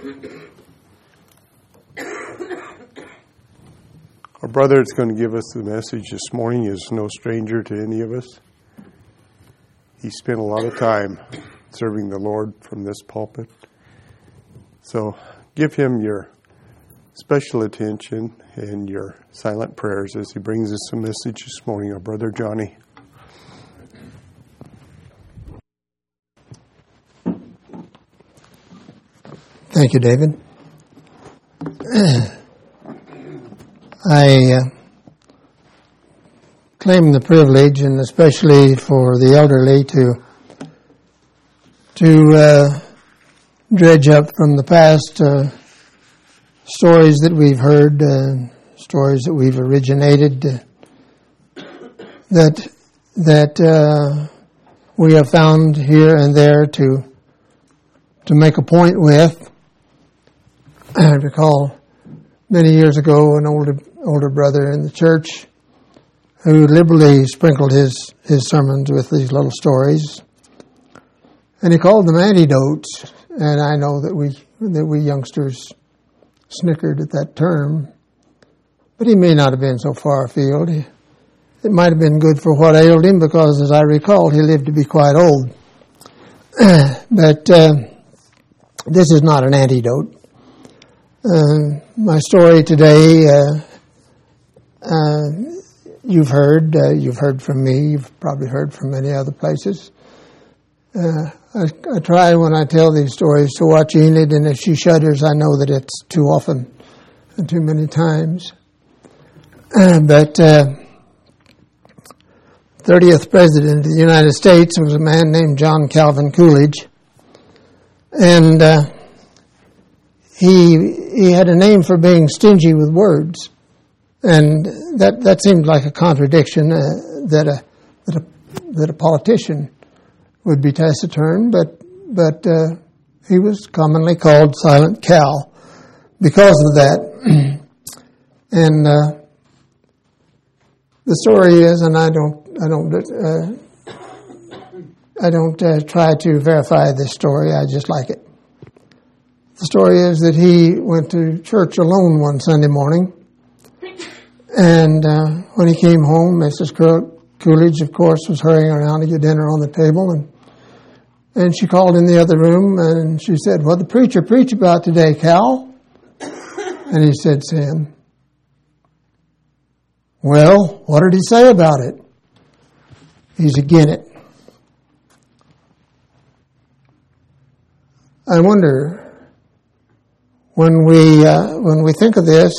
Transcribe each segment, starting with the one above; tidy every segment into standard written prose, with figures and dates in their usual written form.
Our brother that's going to give us the message this morning is no stranger to any of us. He spent a lot of time serving the Lord from this pulpit. So give him your special attention and your silent prayers as he brings us a message this morning, our brother Johnny. Thank you, David. I claim the privilege, and especially for the elderly, to dredge up from the past stories that we've heard, stories that we've originated, that we have found here and there to make a point with. I recall many years ago an older brother in the church who liberally sprinkled his sermons with these little stories, and he called them anecdotes. And I know that we youngsters snickered at that term, but he may not have been so far afield. It might have been good for what ailed him, because as I recall, he lived to be quite old. But this is not an antidote. My story today, you've heard from me, you've probably heard from many other places. I try when I tell these stories to watch Enid, and if she shudders, I know that it's too often and too many times. But 30th President of the United States was a man named John Calvin Coolidge, and he had a name for being stingy with words, and that seemed like a contradiction, that a politician would be taciturn, but he was commonly called Silent Cal because of that. And the story is, and I don't try to verify this story, I just like it. The story is that he went to church alone one Sunday morning, and when he came home, Mrs. Coolidge, of course, was hurrying around to get dinner on the table, and she called in the other room, and she said, "What did the preacher preach about today, Cal?" And he said, "Sin." "Well, what did he say about it?" "He's agin it." I wonder, when we think of this,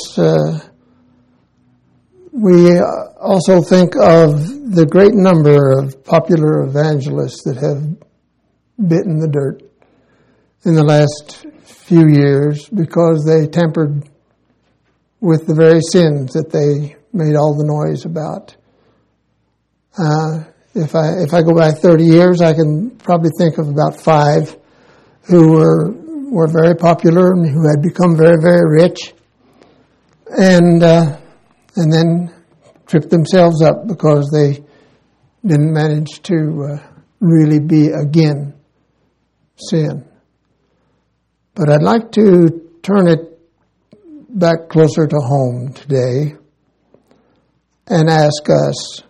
we also think of the great number of popular evangelists that have bitten the dirt in the last few years because they tampered with the very sins that they made all the noise about. If I go back 30 years, I can probably think of about 5 who were very popular and who had become very, very rich, and then tripped themselves up because they didn't manage to really be again sin. But I'd like to turn it back closer to home today and ask us,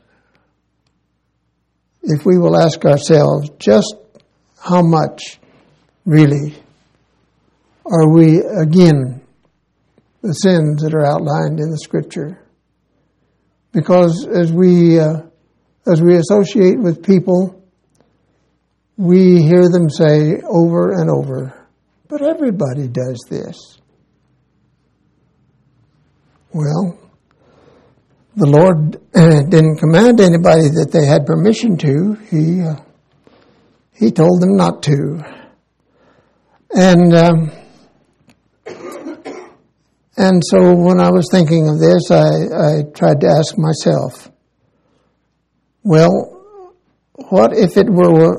if we will ask ourselves, just how much really are we again the sins that are outlined in the Scripture? Because as we associate with people, we hear them say over and over, "But everybody does this." Well, the Lord didn't command anybody that they had permission to. He told them not to. And so when I was thinking of this, I tried to ask myself, well, what if it were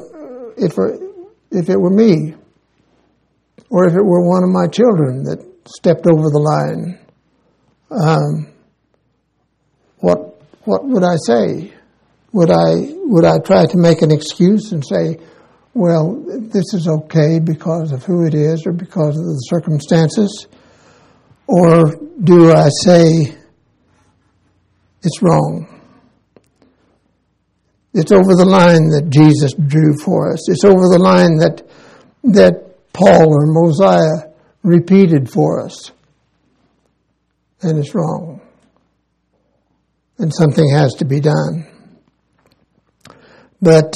me, or if it were one of my children that stepped over the line? What would I say? Would I try to make an excuse and say, well, this is okay because of who it is or because of the circumstances? Or do I say it's wrong? It's over the line that Jesus drew for us. It's over the line that Paul or Mosiah repeated for us. And it's wrong. And something has to be done. But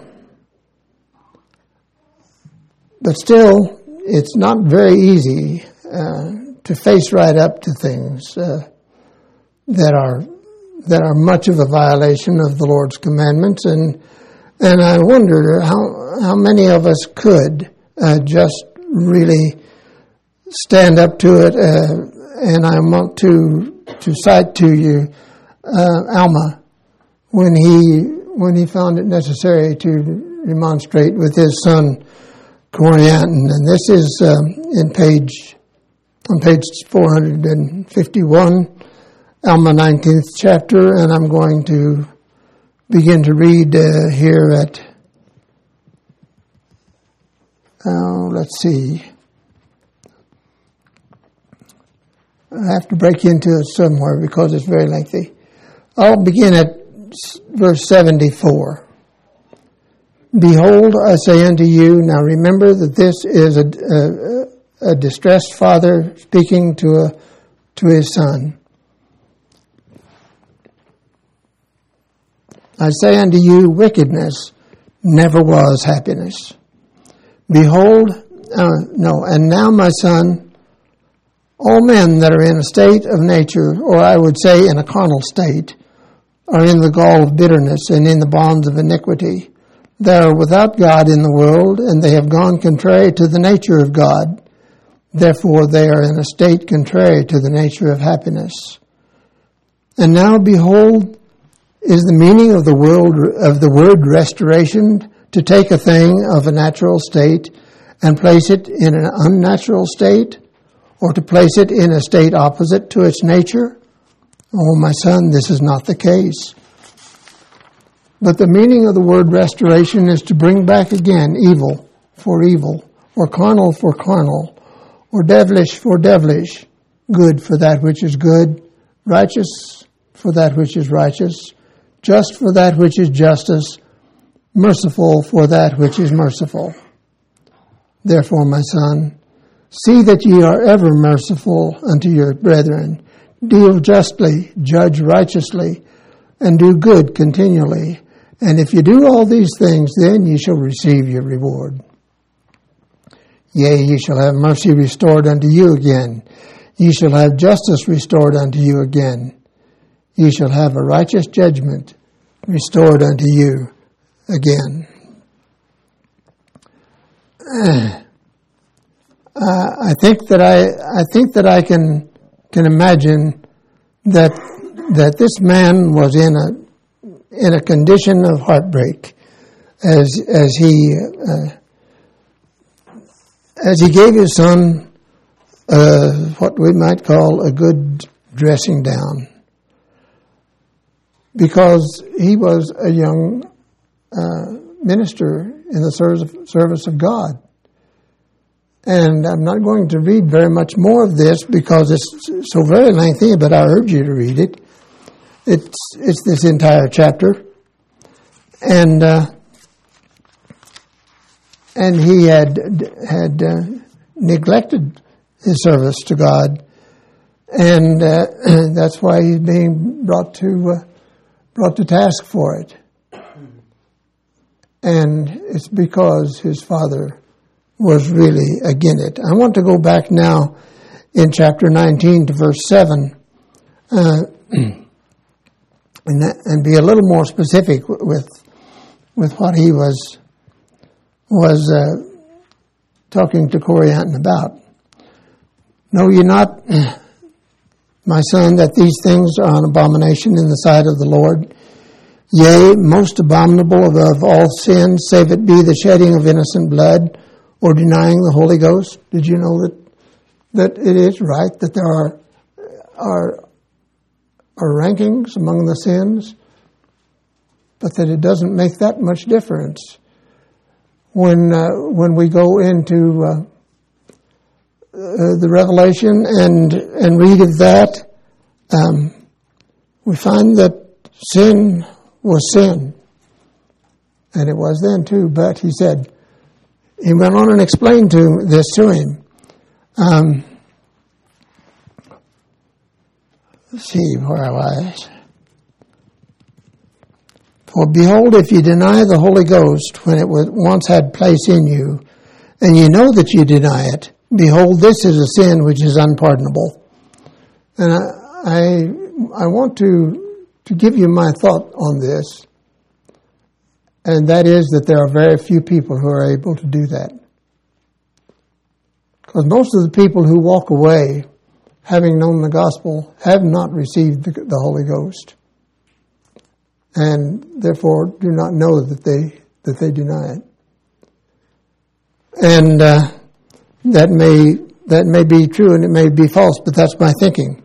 still, it's not very easy to face right up to things that are much of a violation of the Lord's commandments, and I wonder how many of us could just really stand up to it. And I want to cite to you Alma when he found it necessary to remonstrate with his son Corianton, and this is on page 451. Alma 19th chapter, and I'm going to begin to read here at, let's see. I have to break into it somewhere because it's very lengthy. I'll begin at verse 74. Behold, I say unto you, now remember that this is a distressed father speaking to his son. I say unto you, wickedness never was happiness. Behold, and now my son, all men that are in a state of nature, or I would say in a carnal state, are in the gall of bitterness and in the bonds of iniquity. They are without God in the world, and they have gone contrary to the nature of God. Therefore they are in a state contrary to the nature of happiness. And now behold, is the meaning of the word restoration to take a thing of a natural state and place it in an unnatural state, or to place it in a state opposite to its nature? Oh, my son, this is not the case. But the meaning of the word restoration is to bring back again evil for evil, or carnal for carnal, or devilish for devilish, good for that which is good, righteous for that which is righteous, just for that which is justice, merciful for that which is merciful. Therefore, my son, see that ye are ever merciful unto your brethren, deal justly, judge righteously, and do good continually. And if you do all these things, then ye shall receive your reward. Yea, ye shall have mercy restored unto you again. Ye shall have justice restored unto you again. Ye shall have a righteous judgment restored unto you again. I think that I can imagine that this man was in a condition of heartbreak as he gave his son what we might call a good dressing down, because he was a young minister in the service of God. And I'm not going to read very much more of this because it's so very lengthy, but I urge you to read it. It's this entire chapter. And he had neglected his service to God, and that's why he's being brought to task for it. And it's because his father was really against it. I want to go back now in chapter 19 to verse 7 and be a little more specific with what he was talking to Corianton about. Know ye not, my son, that these things are an abomination in the sight of the Lord? Yea, most abominable above all sins, save it be the shedding of innocent blood, or denying the Holy Ghost. Did you know that it is right that there are rankings among the sins, but that it doesn't make that much difference when we go into the Revelation and read of that, we find that sin was sin. And it was then too, but he went on and explained this to him. Let's see where I was. For behold, if you deny the Holy Ghost when it once had place in you, and you know that you deny it, behold, this is a sin which is unpardonable. And I want to give you my thought on this, and that is that there are very few people who are able to do that. Because most of the people who walk away, having known the gospel, have not received the Holy Ghost, and therefore do not know that they deny it. And that may be true and it may be false, but that's my thinking.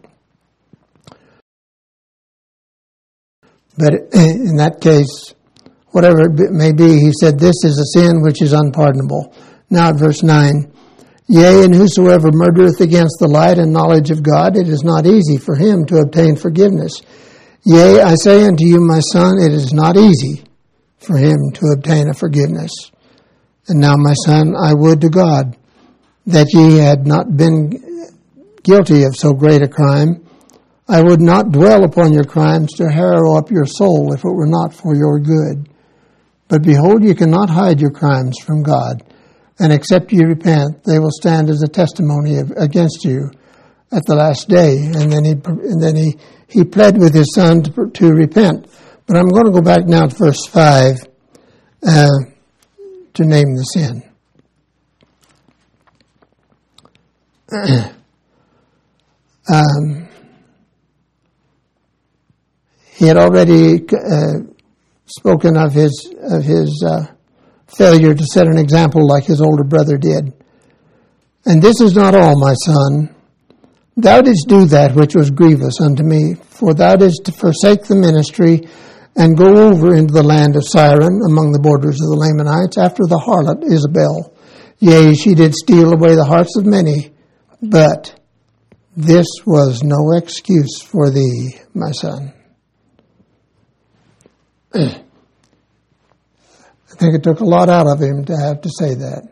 But in that case, whatever it may be, he said, this is a sin which is unpardonable. Now at verse 9, yea, and whosoever murdereth against the light and knowledge of God, it is not easy for him to obtain forgiveness. Yea, I say unto you, my son, it is not easy for him to obtain a forgiveness. And now, my son, I would to God that ye had not been guilty of so great a crime. I would not dwell upon your crimes to harrow up your soul if it were not for your good. But behold, you cannot hide your crimes from God. And except you repent, they will stand as a testimony against you at the last day. And then he pled with his son to repent. But I'm going to go back now to verse 5 to name the sin. He had already spoken of his failure to set an example like his older brother did. And this is not all, my son. Thou didst do that which was grievous unto me, for thou didst forsake the ministry and go over into the land of Siren among the borders of the Lamanites after the harlot Isabel. Yea, she did steal away the hearts of many, but this was no excuse for thee, my son. I think it took a lot out of him to have to say that.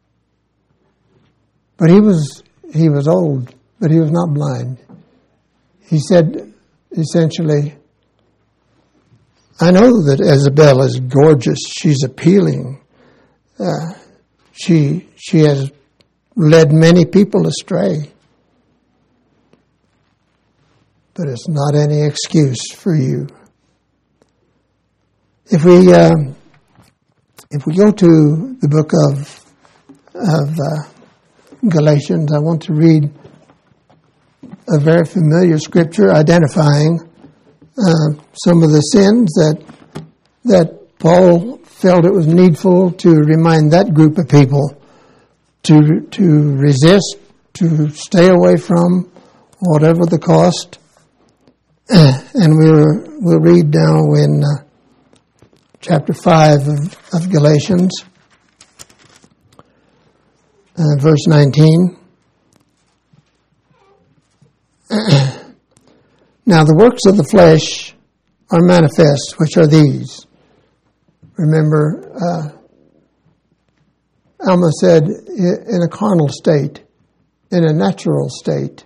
But he was old, but he was not blind. He said, essentially, I know that Isabel is gorgeous. She's appealing. She has led many people astray. But it's not any excuse for you. If we go to the book of Galatians, I want to read a very familiar scripture identifying some of the sins that Paul felt it was needful to remind that group of people to resist, to stay away from, whatever the cost. And we'll read now in chapter 5 of Galatians, verse 19. Now the works of the flesh are manifest, which are these. Remember, Alma said, in a carnal state, in a natural state.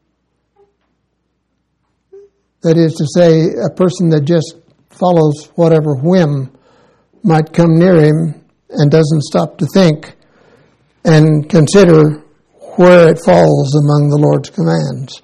That is to say, a person that just follows whatever whim might come near him and doesn't stop to think and consider where it falls among the Lord's commands.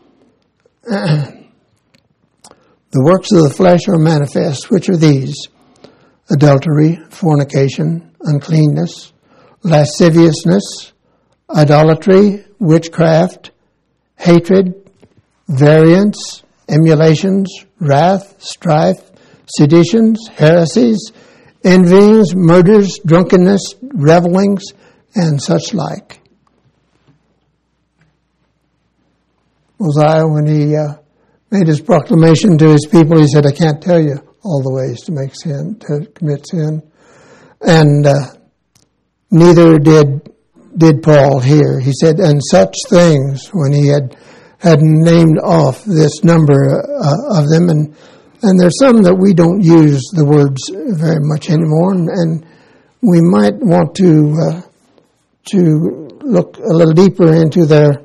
The works of the flesh are manifest, which are these: adultery, fornication, uncleanness, lasciviousness, idolatry, witchcraft, hatred, variance, emulations, wrath, strife, seditions, heresies, envyings, murders, drunkenness, revelings, and such like. Mosiah, when he made his proclamation to his people, he said, I can't tell you all the ways to make sin, to commit sin. And neither did Paul here. He said, and such things, when he had named off this number of them, and there's some that we don't use the words very much anymore, and we might want to look a little deeper into their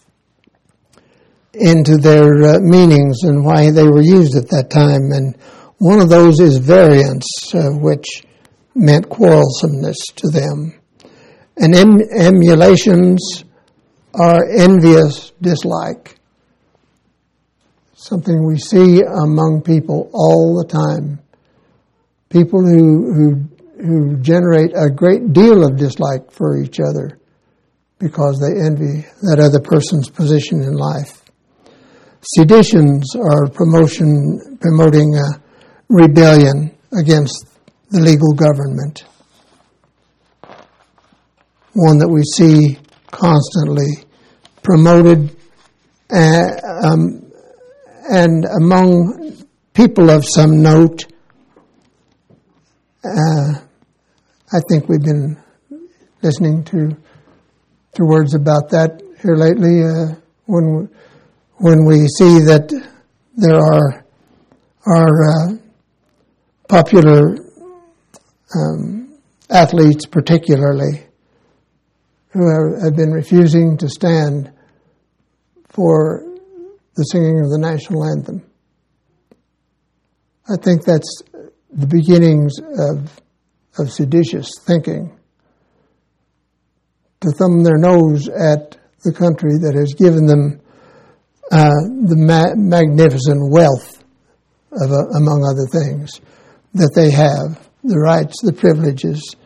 meanings and why they were used at that time. And one of those is variance, which meant quarrelsomeness to them. And emulations are envious dislike. Something we see among people all the time. People who generate a great deal of dislike for each other because they envy that other person's position in life. Seditions are promoting a rebellion against the legal government. One that we see constantly promoted, and among people of some note, I think we've been listening to words about that here lately. When we see that there are popular athletes, particularly, who have been refusing to stand for the singing of the national anthem. I think that's the beginnings of seditious thinking, to thumb their nose at the country that has given them the magnificent wealth of, among other things, that they have, the rights, the privileges.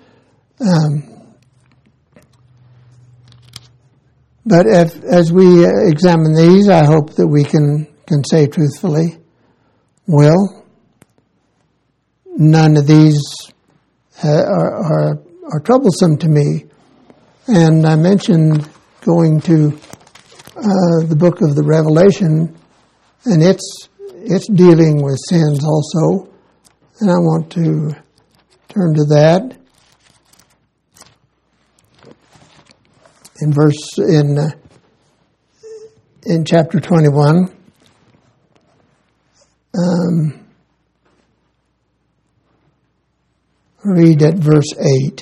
But as we examine these, I hope that we can say truthfully, well, none of these are troublesome to me. And I mentioned going to the book of the Revelation, and it's dealing with sins also, and I want to turn to that in chapter 21. Read at verse 8.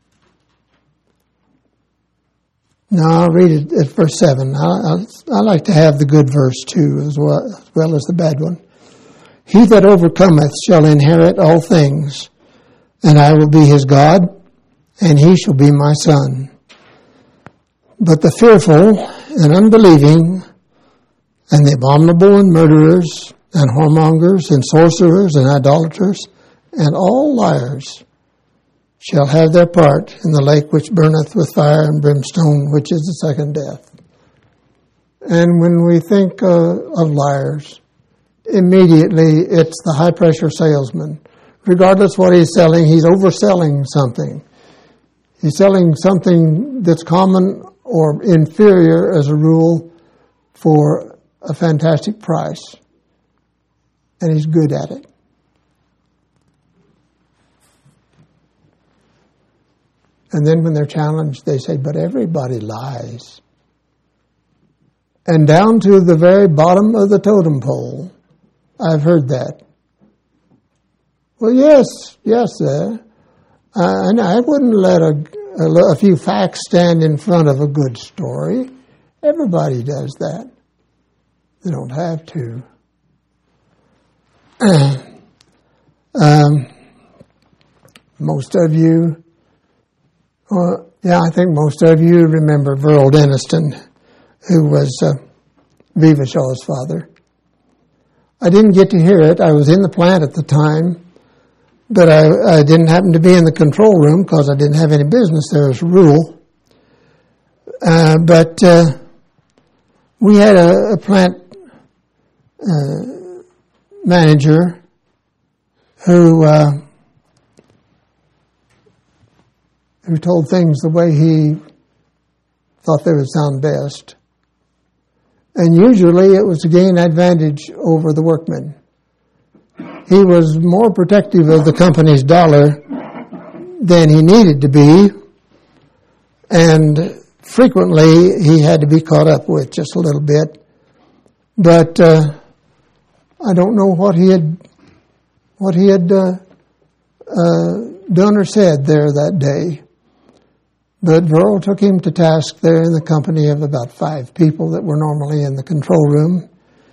No, I'll read it at verse 7. I like to have the good verse too, as well as the bad one. He that overcometh shall inherit all things, and I will be his God, and he shall be my son. But the fearful and unbelieving, and the abominable and murderers, and whoremongers, and sorcerers, and idolaters, and all liars shall have their part in the lake which burneth with fire and brimstone, which is the second death. And when we think of liars, immediately it's the high-pressure salesman. Regardless what he's selling, he's overselling something. He's selling something that's common or inferior as a rule for a fantastic price. And he's good at it. And then when they're challenged, they say, but everybody lies. And down to the very bottom of the totem pole, I've heard that. Well, yes, sir. And I wouldn't let a few facts stand in front of a good story. Everybody does that. They don't have to. Most of you, I think most of you remember Verl Denniston, who was Viva Shaw's father. I didn't get to hear it. I was in the plant at the time, but I didn't happen to be in the control room because I didn't have any business there as a rule. But we had a plant manager who told things the way he thought they would sound best. And usually it was to gain advantage over the workmen. He was more protective of the company's dollar than he needed to be, And frequently he had to be caught up with just a little bit. But I don't know what he had done or said there that day. But Verl took him to task there in the company of about 5 people that were normally in the control room.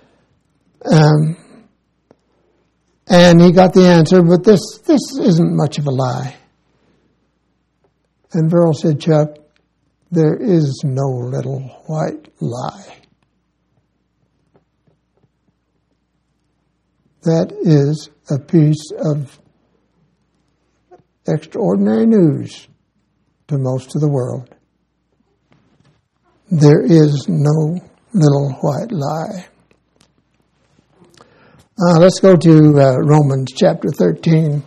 And he got the answer, but this isn't much of a lie. And Verl said, Chuck, there is no little white lie. That is a piece of extraordinary news to most of the world. There is no little white lie. Let's go to Romans chapter 13.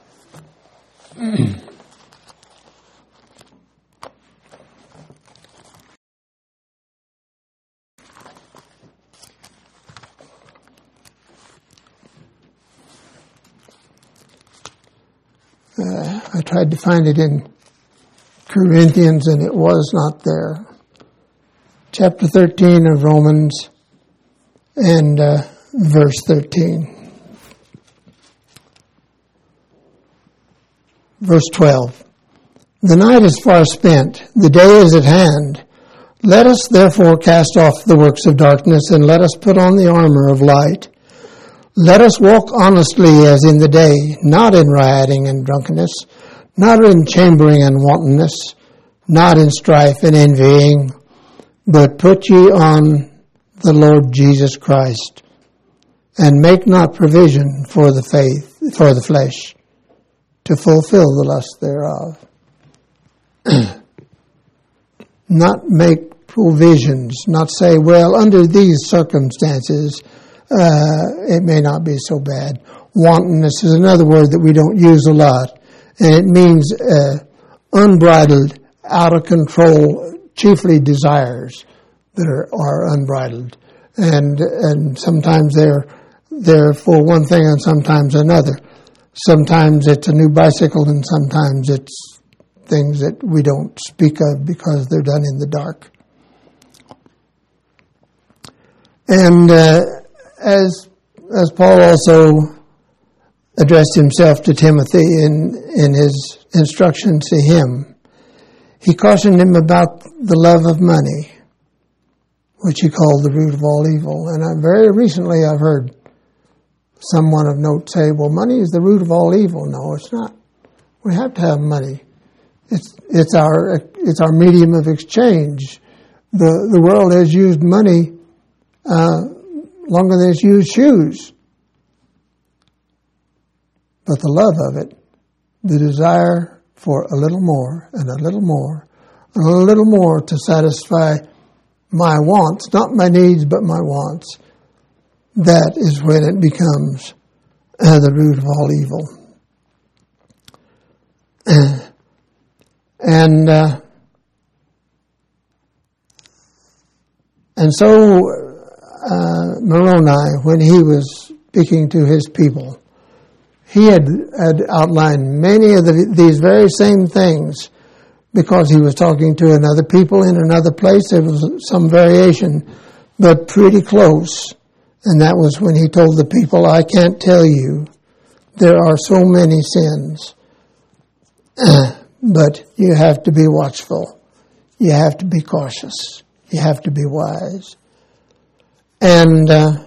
I tried to find it in Corinthians, and it was not there. Chapter 13 of Romans, and verse 13. Verse 12. The night is far spent, the day is at hand. Let us therefore cast off the works of darkness, and let us put on the armor of light. Let us walk honestly as in the day, not in rioting and drunkenness, not in chambering and wantonness, not in strife and envying, but put ye on the Lord Jesus Christ, and make not provision for the flesh, to fulfill the lust thereof. Not make provisions, not say, well, under these circumstances, it may not be so bad. Wantonness is another word that we don't use a lot, and it means unbridled, out of control, chiefly desires that are unbridled, and sometimes they're for one thing and sometimes another. Sometimes it's a new bicycle, and sometimes it's things that we don't speak of because they're done in the dark. And as Paul also addressed himself to Timothy in his instructions to him, he cautioned him about the love of money, which he called the root of all evil. And very recently I've heard someone of note say, well, money is the root of all evil. No, it's not. We have to have money. It's our medium of exchange. The world has used money longer than it's used shoes. But the love of it, the desire for a little more and a little more and a little more to satisfy my wants, not my needs, but my wants, that is when it becomes the root of all evil. And so Moroni, when he was speaking to his people, he had outlined many of these very same things because he was talking to another people in another place. There was some variation, but pretty close. And that was when he told the people, I can't tell you, there are so many sins, but you have to be watchful. You have to be cautious. You have to be wise. And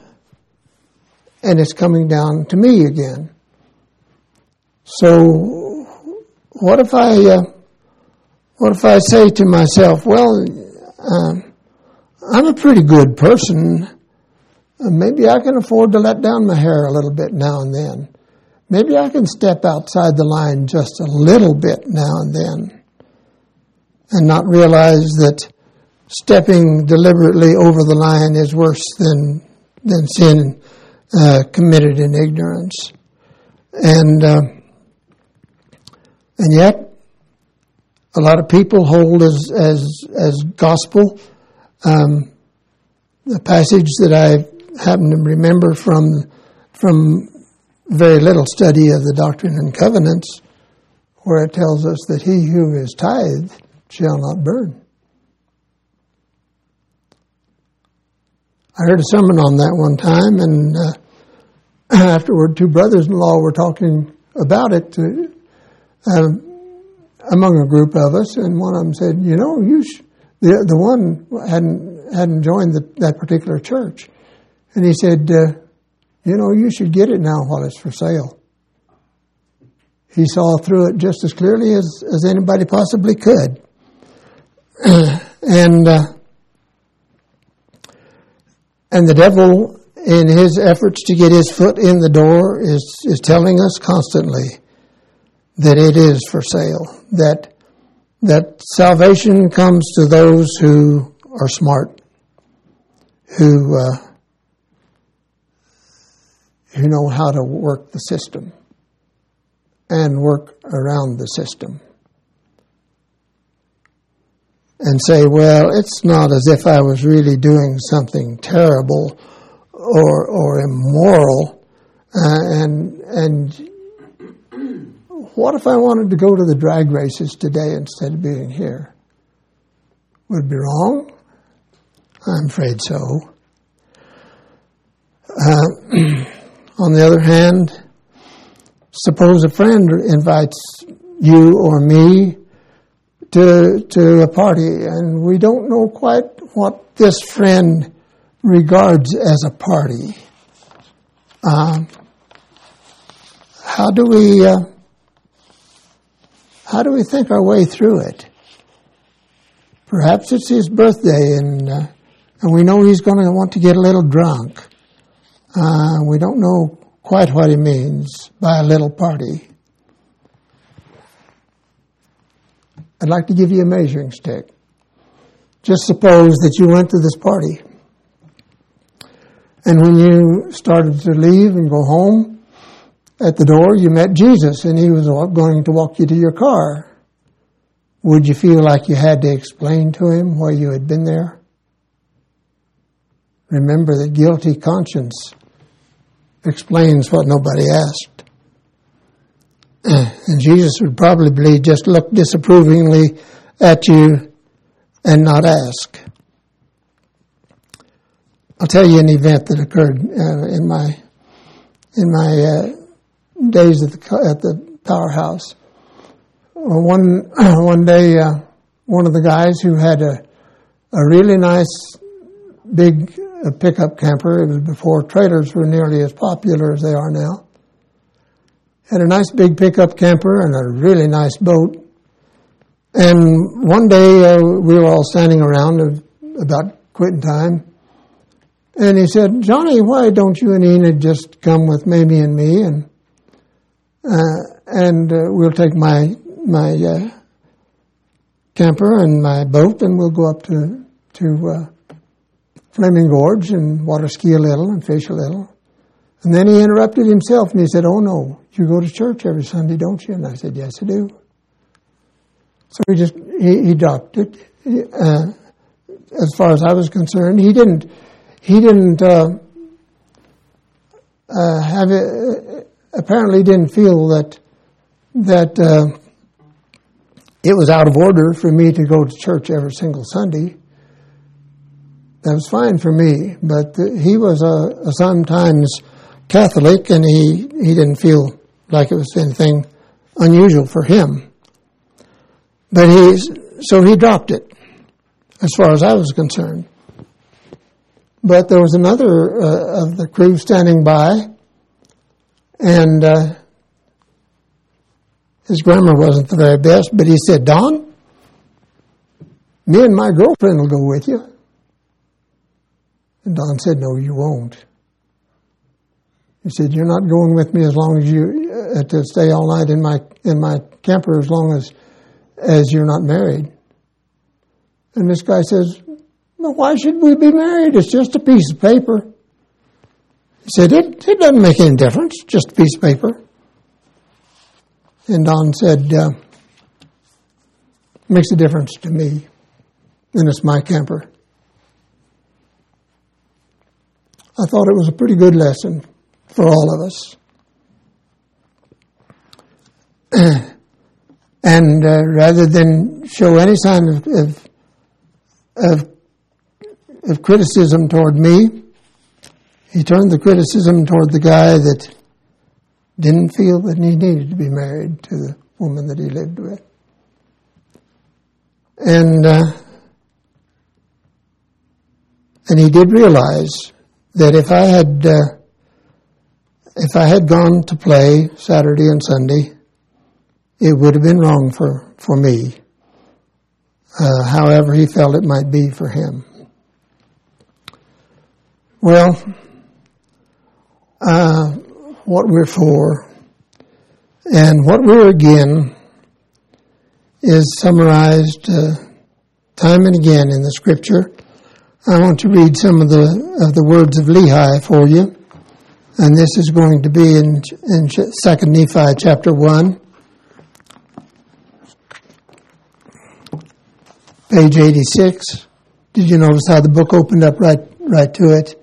it's coming down to me again. So what if I say to myself, well, I'm a pretty good person. Maybe I can afford to let down my hair a little bit now and then. Maybe I can step outside the line just a little bit now and then and not realize that stepping deliberately over the line is worse than sin committed in ignorance. And yet, a lot of people hold as gospel the passage that I happen to remember from very little study of the Doctrine and Covenants, where it tells us that he who is tithed shall not burn. I heard a sermon on that one time, and afterward, two brothers-in-law were talking about it among a group of us, and one of them said, "You know, the one hadn't joined that particular church," and he said, "You know, you should get it now while it's for sale." He saw through it just as clearly as anybody possibly could, and the devil, in his efforts to get his foot in the door, is telling us constantly that it is for sale, that salvation comes to those who are smart, who know how to work the system and work around the system and say, well, it's not as if I was really doing something terrible or immoral, and what if I wanted to go to the drag races today instead of being here? Would it be wrong? I'm afraid so. On the other hand, suppose a friend invites you or me to a party, and we don't know quite what this friend regards as a party. How do we think our way through it? Perhaps it's his birthday, and we know he's going to want to get a little drunk. We don't know quite what he means by a little party. I'd like to give you a measuring stick. Just suppose that you went to this party, and when you started to leave and go home, at the door you met Jesus, and he was going to walk you to your car. Would you feel like you had to explain to him why you had been there? Remember that guilty conscience explains what nobody asked. And Jesus would probably just look disapprovingly at you and not ask. I'll tell you an event that occurred in my days at the powerhouse. One day, one of the guys who had a really nice big pickup camper, it was before trailers were nearly as popular as they are now, had a nice big pickup camper and a really nice boat. And one day we were all standing around about quitting time, and he said, "Johnny, why don't you and Enid just come with Mamie and me, and we'll take my camper and my boat, and we'll go up to Flaming Gorge and water ski a little and fish a little." And then he interrupted himself and he said, "Oh no, you go to church every Sunday, don't you?" And I said, "Yes, I do." So he dropped it. As far as I was concerned, he didn't have it. Apparently, didn't feel that it was out of order for me to go to church every single Sunday. That was fine for me, but he was a sometimes Catholic, and he didn't feel like it was anything unusual for him. But so he dropped it, as far as I was concerned. But there was another of the crew standing by, and his grammar wasn't the very best, but he said, "Don, me and my girlfriend will go with you." And Don said, "No, you won't." He said, "You're not going with me as long as you to stay all night in my camper as long as you're not married." And this guy says, "Well, why should we be married? It's just a piece of paper." He said, It doesn't make any difference, just a piece of paper." And Don said, "It makes a difference to me, and it's my camper." I thought it was a pretty good lesson for all of us. And rather than show any sign of criticism toward me, he turned the criticism toward the guy that didn't feel that he needed to be married to the woman that he lived with. And he did realize that if I had gone to play Saturday and Sunday, it would have been wrong for me. However he felt it might be for him. Well, what we're for and what we're again is summarized time and again in the Scripture. I want to read some of the words of Lehi for you, and this is going to be in 2 Nephi chapter 1, page 86. Did you notice how the book opened up right to it?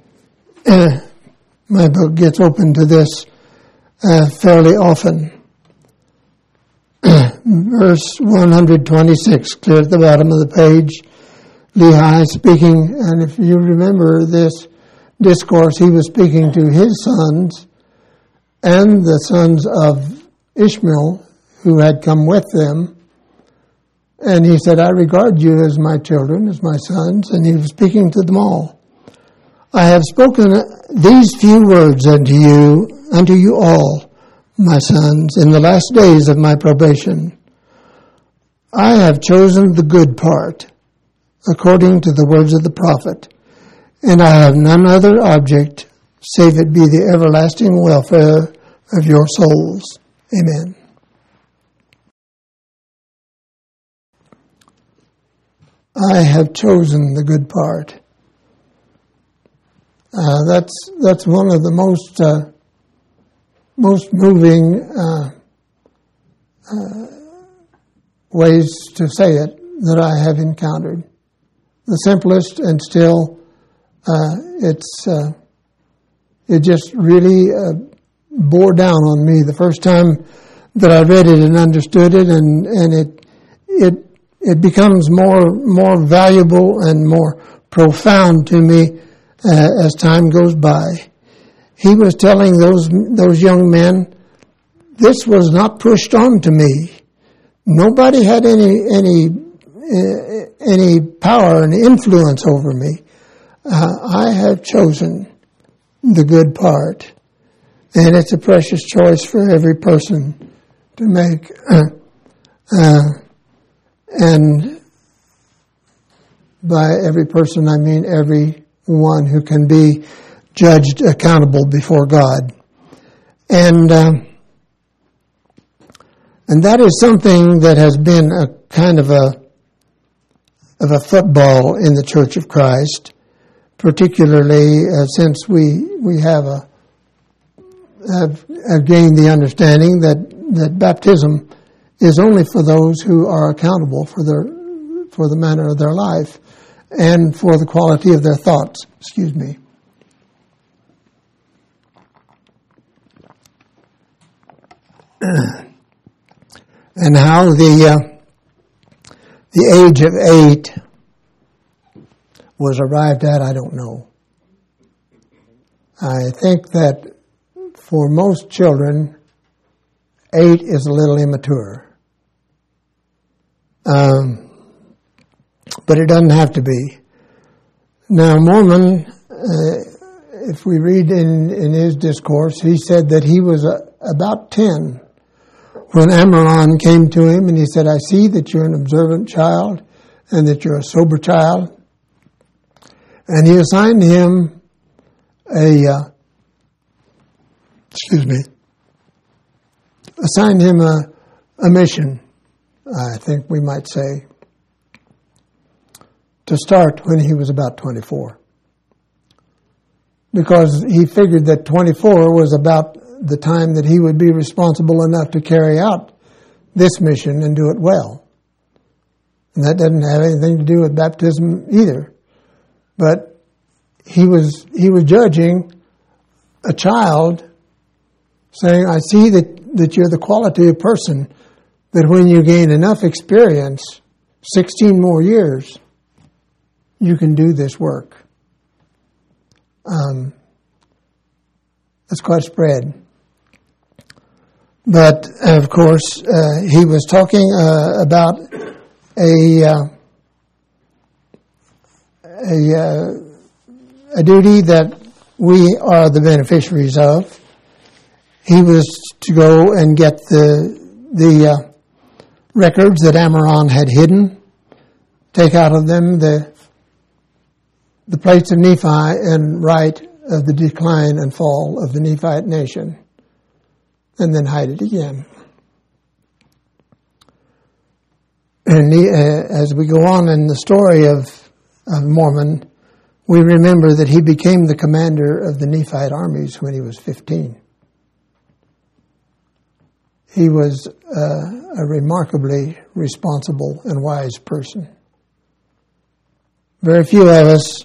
My book gets open to this fairly often. Verse 126, clear at the bottom of the page. Lehi speaking, and if you remember this discourse, he was speaking to his sons and the sons of Ishmael who had come with them. And he said, I regard you as my children, as my sons, and he was speaking to them all. I have spoken these few words unto you all, my sons, in the last days of my probation. I have chosen the good part, according to the words of the prophet, and I have none other object, save it be the everlasting welfare of your souls. Amen. I have chosen the good part. That's one of the most moving ways to say it that I have encountered. The simplest, and still, it just really bore down on me the first time that I read it and understood it, and it becomes more valuable and more profound to me as time goes by. He was telling those young men, this was not pushed on to me. Nobody had any power and influence over me. I have chosen the good part, and it's a precious choice for every person to make. And by every person, I mean every one who can be judged accountable before God. And that is something that has been a kind of a football in the Church of Christ, particularly since we have gained the understanding that baptism is only for those who are accountable for the manner of their life and for the quality of their thoughts. Excuse me. And how the age of 8 was arrived at, I don't know. I think that for most children, 8 is a little immature. But it doesn't have to be. Now, Mormon, if we read in his discourse, he said that he was about 10 when Ammoron came to him and he said, I see that you're an observant child and that you're a sober child. And he assigned him a mission, I think we might say, to start when he was about 24. Because he figured that 24 was about the time that he would be responsible enough to carry out this mission and do it well. And that doesn't have anything to do with baptism either. But he was judging a child, saying, I see that you're the quality of person that when you gain enough experience, 16 more years, you can do this work. That's quite a spread. But, of course, he was talking about a duty that we are the beneficiaries of. He was to go and get the records that Ammoron had hidden, take out of them the plates of Nephi, and write of the decline and fall of the Nephite nation, and then hide it again. And as we go on in the story of Mormon, we remember that he became the commander of the Nephite armies when he was 15. He was a remarkably responsible and wise person. Very few of us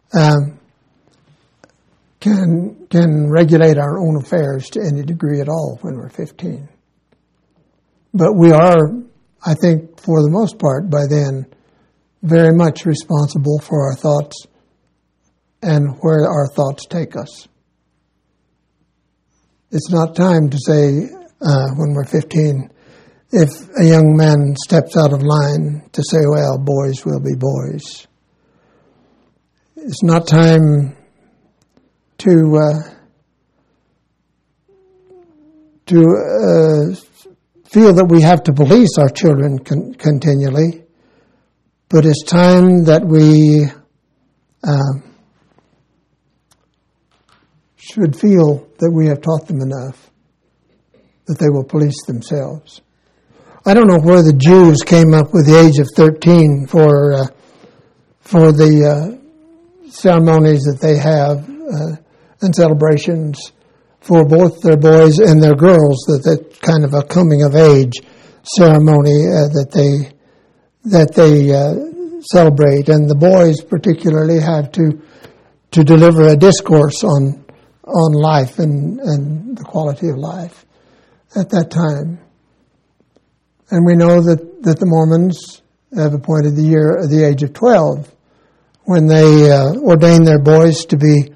can regulate our own affairs to any degree at all when we're 15. But we are, I think, for the most part, by then, very much responsible for our thoughts and where our thoughts take us. It's not time to say, when we're 15, if a young man steps out of line, to say, well, boys will be boys. It's not time to feel that we have to police our children continually, but it's time that we should feel that we have taught them enough that they will police themselves. I don't know where the Jews came up with the age of 13 for the ceremonies that they have and celebrations for both their boys and their girls, that kind of a coming of age ceremony that they celebrate, and the boys particularly have to deliver a discourse on life and the quality of life at that time. And we know that the Mormons have appointed the age of 12 when they ordain their boys to be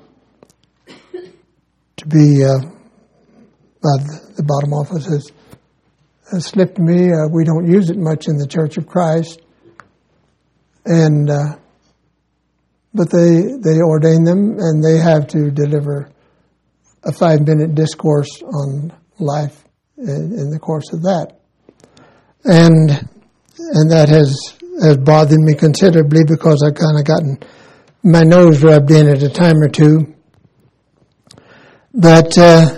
the bottom office has slipped me. We don't use it much in the Church of Christ, and but they ordain them, and they have to deliver a 5-minute discourse on life in the course of that, and that has bothered me considerably because I've kind of gotten my nose rubbed in at a time or two. But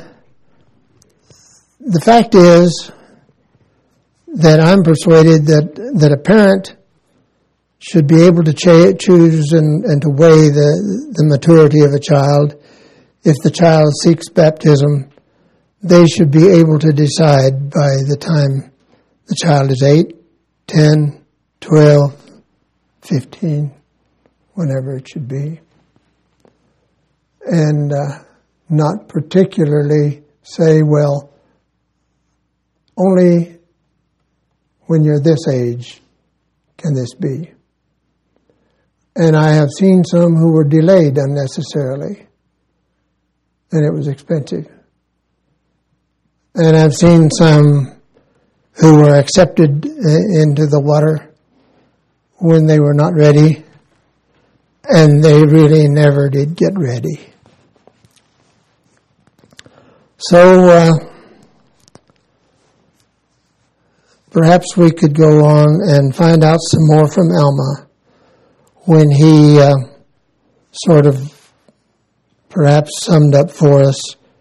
the fact is that I'm persuaded that a parent should be able to choose and to weigh the maturity of a child. If the child seeks baptism, they should be able to decide by the time the child is 8, 10, 12, 15, whenever it should be. And not particularly say, well, only when you're this age can this be. And I have seen some who were delayed unnecessarily, and it was expensive. And I've seen some who were accepted into the water when they were not ready, and they really never did get ready. So perhaps we could go on and find out some more from Alma when he sort of perhaps summed up for us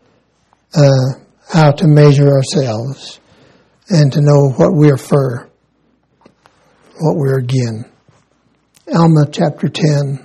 how to measure ourselves and to know what we're for, what we're again. Alma chapter 10.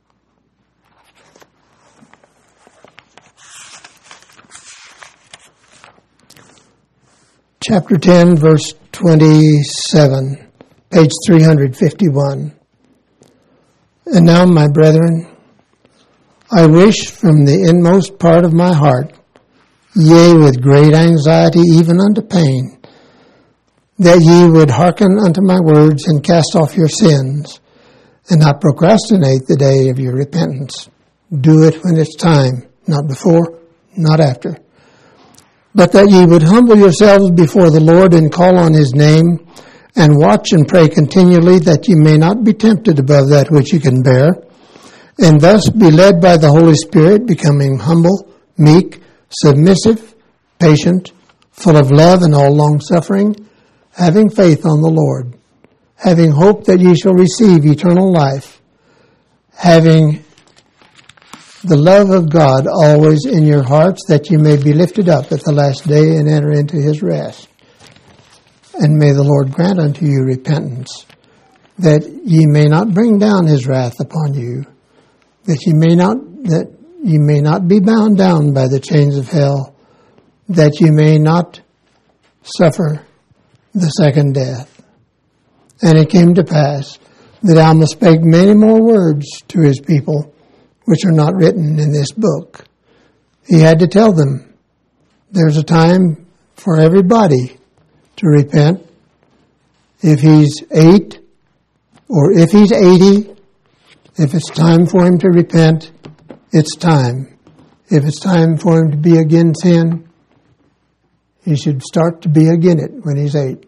Chapter 10, verse 27, page 351. And now, my brethren, I wish from the inmost part of my heart, yea, with great anxiety, even unto pain, that ye would hearken unto my words and cast off your sins, and not procrastinate the day of your repentance. Do it when it's time, not before, not after. But that ye would humble yourselves before the Lord and call on his name, and watch and pray continually, that ye may not be tempted above that which ye can bear, and thus be led by the Holy Spirit, becoming humble, meek, submissive, patient, full of love and all long-suffering, having faith on the Lord, having hope that ye shall receive eternal life, having the love of God always in your hearts, that ye may be lifted up at the last day and enter into his rest. And may the Lord grant unto you repentance, that ye may not bring down his wrath upon you, that ye may not be bound down by the chains of hell, that ye may not suffer the second death. And it came to pass that Alma spake many more words to his people, which are not written in this book. He had to tell them, there's a time for everybody to repent. If he's 8 or if he's 80, if it's time for him to repent, it's time. If it's time for him to be again sin, he should start to be again it when he's 8.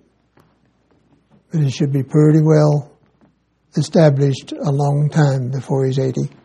But he should be pretty well established a long time before he's 80.